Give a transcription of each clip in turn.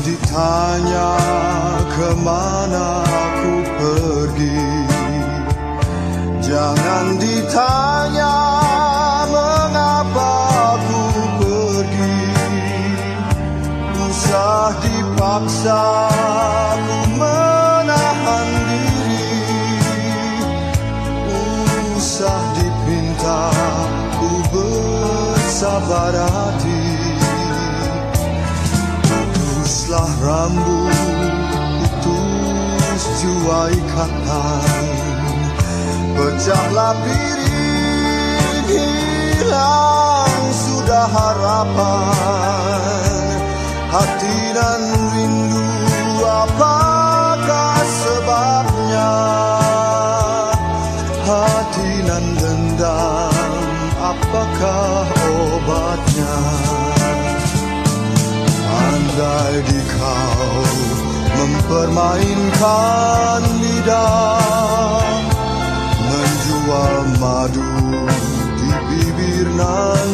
ditanya kemana aku pergi, jangan ditanya mengapa aku pergi. Usah dipaksa ku menahan diri, usah dipinta ku bersabar hati. Putuslah rambut, putus jua ikatan, pecahlah piring, hilang sudah harapan. Hati dan rindu apakah sebabnya? Hati dan dendam apakah obatnya? Andai di kau mempermainkan lidah, menjual madu di bibir nan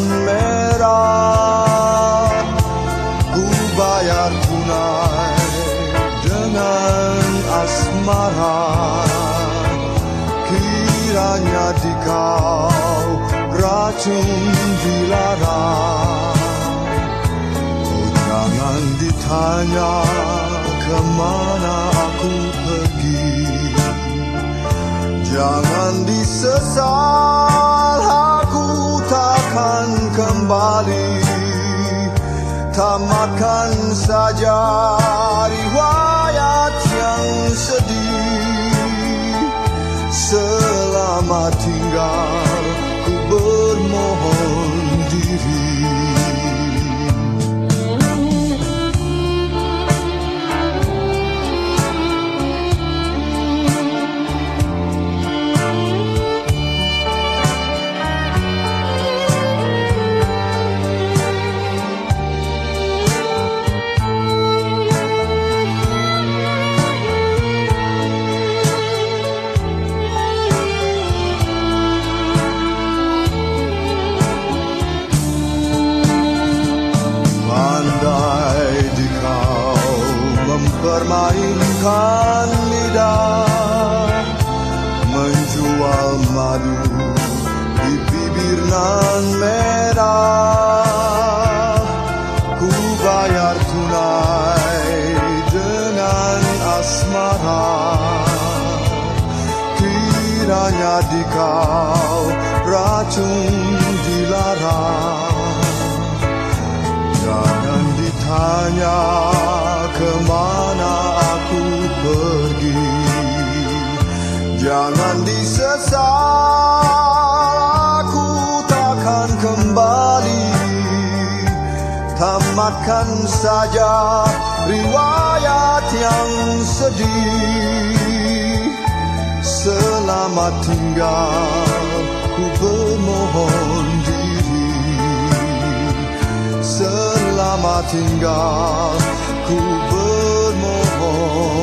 merah, ku bayar tunai dengan asmara. Kiranya di kau racun dilarang. Jangan ditanya kemana aku pergi, jangan disesal aku takkan kembali. Tamatkan saja riwayat yang sedih. Selamat tinggal ku bermohon diri. Permainkan lidah, menjual madu di bibir nan merah. Ku bayar tunai dengan asmara. Kiranya di kau racun dilarang. Jangan ditanya kemana aku pergi, jangan disesal aku takkan kembali. Tamatkan saja riwayat yang sedih. Selamat tinggal ku bermohon diri. Selamat tinggal ku bermohon